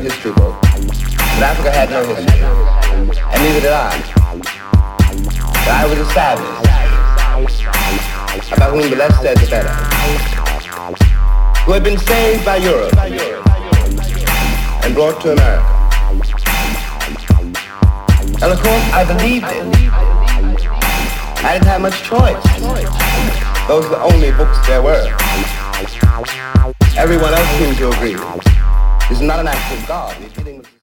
history book, but Africa had no history, and neither did I. I was a savage, about whom the less said the better, who had been saved by Europe and brought to America. And of course, I believed it. I didn't have much choice. Those were the only books there were. Everyone else seemed to agree. This is not an act of God.